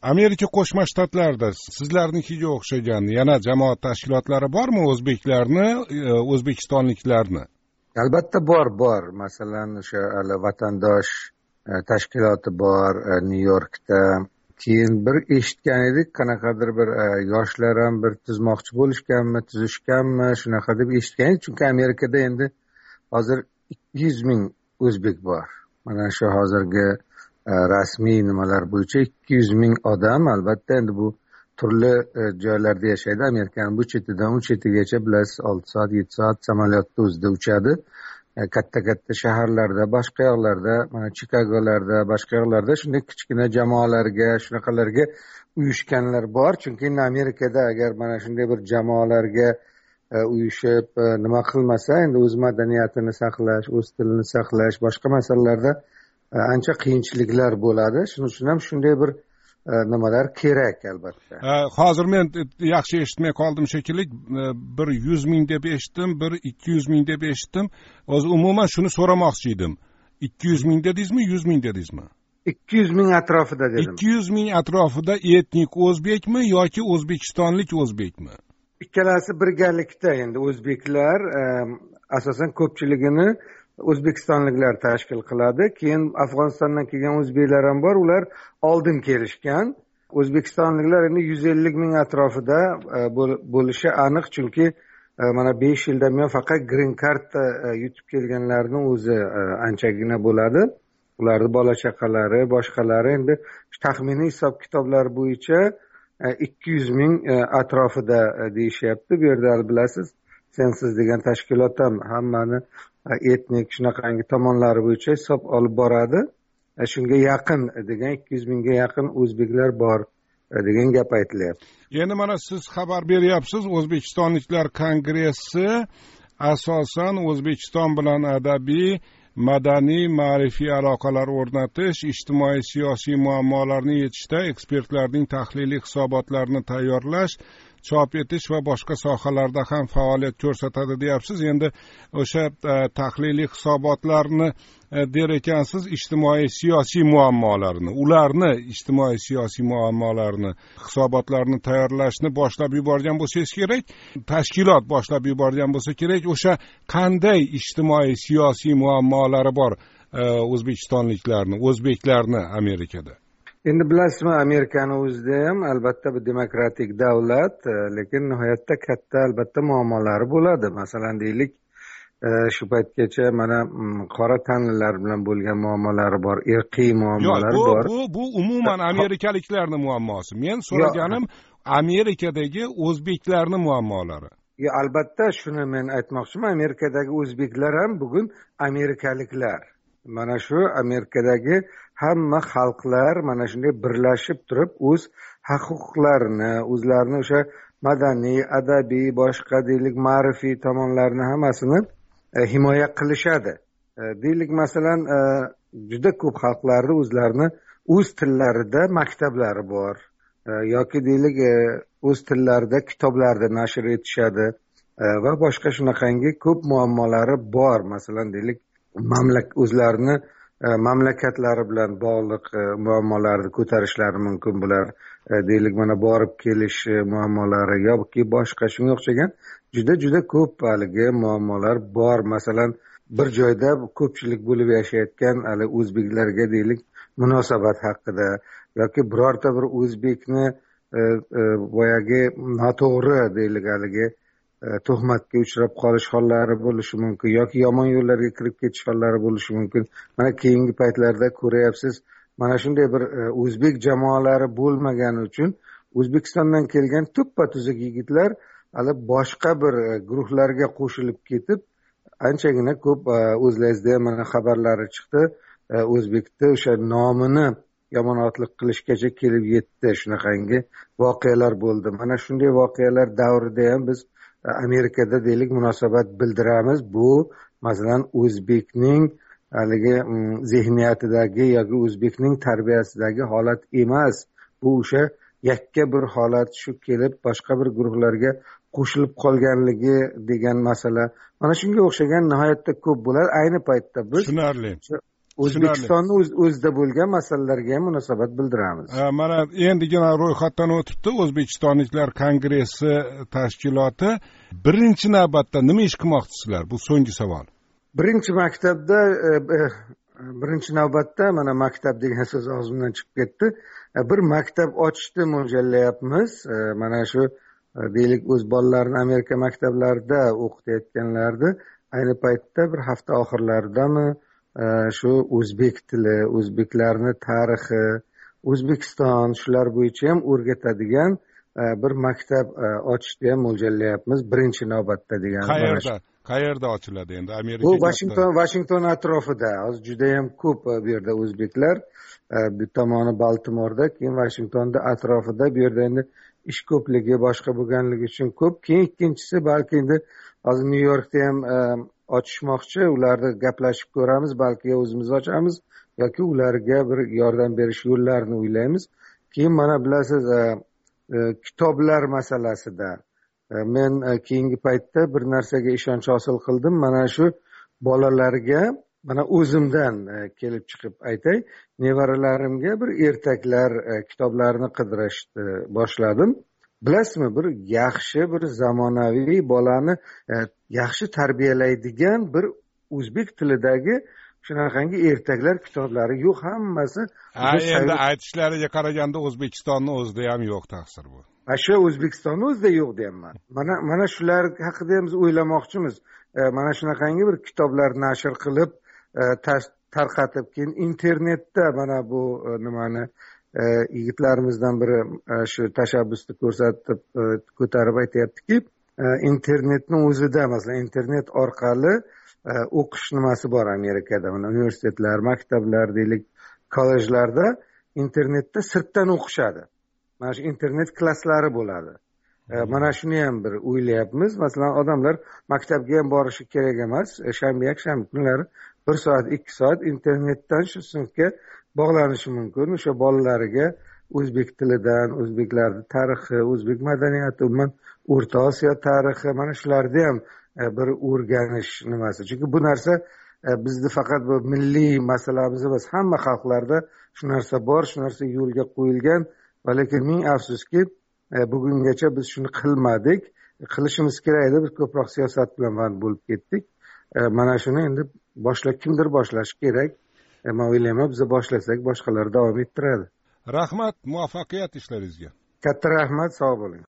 Amerika Qo'shma Shtatlarida sizlarnikiga o'xshagan yana jamoat tashkilotlari bormi o'zbekistonliklarni? Albatta bor. Masalan, o'sha vatandosh tashkiloti bor Nyu-Yorkda. Keyin bir eshitgan edik, qanaqadir bir yoshlar ham bir tuzishganmi, shunaqa deb eshitgan edik. Chunki Amerikada endi hozir 200 ming o'zbek bor. Mana shu hozirgi rasmiy nimalar bo'yicha 200 ming odam. Albatta endi bu turli joylarda yashaydi. Amerikaning bu chetidan u chetigacha bilasiz 6 soat 7 soat samolyotda o'zida uchadi. Katta shaharlarda, boshqa yoqlarda, mana Chikagolarda, boshqa yoqlarda shunday kichkina jamoalarga, shunaqalarga uyushganlar bor. Chunki endi Amerikada agar mana shunday bir jamoalarga uyushib nima qilmasa, endi o'z madaniyatini saqlash, o'z tilini saqlash, boshqa masalalarda ancha qiyinchiliklar bo'ladi. Shuning uchun ham shunday bir nimalar kerak albatta. Hozir men yaxshi eshitmay qoldim shekilli. Bir 100 ming deb eshitdim, bir 200 ming deb eshitdim. O'zi umuman shuni so'ramoqchi edim. 200 ming dedingizmi, 100 ming dedingizmi? 200 ming atrofida dedim. 200 ming atrofida etnik o'zbekmi yoki o'zbekistonlik o'zbekmi? Ikkalasi birgalikda. Endi o'zbeklar asosan ko'pchiligini o'zbekistonliklar tashkil qiladi. Keyin Afg'onistondan kelgan o'zbeklar ham bor, ular oldin kelishgan. O'zbekistonliklar endi 150 ming atrofida bo'lishi aniq, chunki mana 5 yildan buyon faqat green card yutib kelganlarning o'zi anchagina bo'ladi. Ularning bola chaqalari, boshqalari endi taxminiy hisob-kitoblar bo'yicha 200 ming atrofida deyishyapti. Bu yerda bilasiz, Sensiz degan tashkilot ham hammani etnik shunaqangi tomonlari bo'yicha hisob olib boradi. Shunga yaqin degan 200 mingga yaqin o'zbeklar bor degan gap aytilyapti. Endi mana siz xabar beryapsiz, O'zbekistonliklar kongressi asosan O'zbekiston bilan adabiy, madaniy, ma'rifiy aloqalar o'rnatish, ijtimoiy siyosiy muammolarni yechishda ekspertlarning tahliliy hisobotlarini tayyorlash, chop etish va boshqa sohalarda ham faoliyat ko'rsatadi deyapsiz. Endi o'sha tahliliy hisobotlarni der ekansiz, ijtimoiy siyosiy muammolarni, hisobotlarni tayyorlashni boshlab yuborgan bo'lsangiz kerak, tashkilot boshlab yuborgan bo'lsa kerak. O'sha qanday ijtimoiy siyosiy muammolari bor o'zbeklarni Amerikada? Endi bilasizmi, Amerikani o'zida ham albatta bir demokratik davlat, lekin nihoyatda katta albatta muammolari bo'ladi. Masalan deylik, shu paytgacha mana qora tanlilar bilan bo'lgan muammolari bor, irqiy muammolari bor. Bu umuman amerikaliklarning muammosi. Men so'raganim Amerikadagi o'zbeklarning muammolari. Albatta shuni men aytmoqchiman, Amerikadagi o'zbeklar ham bugun amerikaliklar. Mana shu Amerikadagi hamma xalqlar mana shunday birlashib turib o'z haq-huquqlarini, o'zlarini o'sha madaniy, adabiy, boshqa deylik ma'rifiy tomonlarini hammasini himoya qilishadi. Deylik masalan, juda ko'p xalqlarning o'zlarini o'z tillarida maktablari bor yoki deylik o'z tillarida kitoblarni nashr etishadi va boshqa shunaqangi ko'p muammolari bor. Masalan deylik o'zlarini mamlakatlari bilan bog'liq muammolarni ko'tarishlari mumkin bular. Deylik mana borib kelish muammolari yoki boshqa shunga o'xshagan juda ko'p haligi muammolar bor. Masalan, bir joyda ko'pchilik bo'lib yashayotgan hali o'zbeklarga deylik munosabat haqida yoki birorta bir o'zbekni boyagi noto'g'ri deylik haligi tuhmatga uchrab qolish hollari bo'lishi mumkin yoki yomon yo'llarga kirib ketish hollari bo'lishi mumkin. Mana keyingi paytlarda ko'ryapsiz, mana shunday bir o'zbek jamoalari bo'lmagani uchun O'zbekistondan kelgan tuppa-tuzuk yigitlar hali boshqa bir guruhlarga qo'shilib ketib, anchagina ko'p o'zlaringizda mana xabarlari chiqdi, o'zbekni o'sha nomini yomonotlik qilishgacha kelib yetdi. Shunaqangi voqealar bo'ldi. Mana shunday voqealar davrida ham biz Amerikada deylik munosabat bildiramiz. Bu masalan o'zbekning haligi zehniyatidagi yoki o'zbekning tarbiyasidagi holat emas. Bu o'sha yakka bir holat shu kelib boshqa bir guruhlarga qo'shilib qolganligi degan masala. Mana shunga o'xshagan nihoyatda ko'p bo'lar. Ayni paytda biz tushunarli o'zbekistonni o'zida bo'lgan masalalarga ham munosabat bildiramiz. Mana endigina ro'yxatdan o'tibdi O'zbekistonliklar kongressi tashkiloti. Birinchi navbatda nima ish qilmoqchisizlar? Bu so'nggi savol. Birinchi navbatda mana maktab degan so'z og'zimdan chiqib ketdi. Bir maktab ochishni mo'ljallayapmiz. Mana shu deylik o'z bolalarini Amerika maktablarida o'qitayotganlarni ayni paytda bir hafta oxirlaridami shu o'zbek tili, o'zbeklarni tarixi, O'zbekiston shular bo'yicha ham o'rgatadigan bir maktab ochishni ham mo'ljallayapmiz birinchi navbatda degan. Qayerda ochiladi endi? Amerika. Bu Washington atrofida. Hozir juda ham ko'p bu yerda o'zbeklar. Bir tomoni Baltimorda, keyin Washingtonda atrofida. Bu yerda endi ish ko'pligi boshqa bo'lganligi uchun ko'p. Keyin ikkinchisi balki endi hozir New Yorkda ham ochishmoqchi. Ularni gaplashib ko'ramiz, balki o'zimiz ochamiz yoki ularga bir yordam berish yo'llarini o'ylaymiz. Keyin mana bilasiz, kitoblar masalasida men keyingi paytda bir narsaga ishonch hosil qildim. Mana shu bolalarga mana o'zimdan kelib chiqib aytay, nevaralarimga bir ertaklar kitoblarini qidirishni boshladim. Bilasizmi, bir yaxshi, bir zamonaviy bolani yaxshi tarbiyalaydigan bir o'zbek tilidagi shunaqangi ertaklar kitoblari yo'q, hammasi. Endi aytishlariga qaraganda O'zbekistonni o'zida ham yo'q taqsir bu. Shu O'zbekistonni o'zida yo'q deyapman. Mana shular haqida ham biz o'ylamoqchimiz. Mana shunaqangi bir kitoblar nashr qilib tarqatib, keyin internetda mana bu nimani yigitlarimizdan biri shu tashabbusni ko'rsatib ko'tarib aytayaptiki, internetni o'zida, masalan, internet orqali o'qish nimasi bor Amerikada. Mana universitetlar, maktablar deylik, kollejlarda internetda sirtdan o'qishadi. Mana shu internet klasslari bo'ladi. Mana shuni ham bir o'ylayapmiz. Masalan, odamlar maktabga ham borishi kerak emas. Shanba, yakshanba kunlari 1 soat, 2 soat internetdan shu sinfga bog'lanishi mumkin. O'sha bolalariga o'zbek tilidan, o'zbeklarning tarixi, o'zbek madaniyati, umuman O'rta Osiyo tarixi, mana shularni ham bir o'rganish nimasi. Chunki bu narsa bizni faqat bu milliy masalamiz emas, hamma xalqlarda shu narsa bor, shu narsa yo'lga qo'yilgan. Va lekin ming afsuski, bugungacha biz shuni qilmadik. Qilishimiz kerak edi, biz ko'proq siyosat bilan band bo'lib ketdik. Mana shuni endi kimdir boshlashi kerak. Men o'ylayman, biz boshlasak boshqalar davom ettiradi. Rahmat, muvaffaqiyat ishlaringizga. Katta rahmat, sog' bo'ling.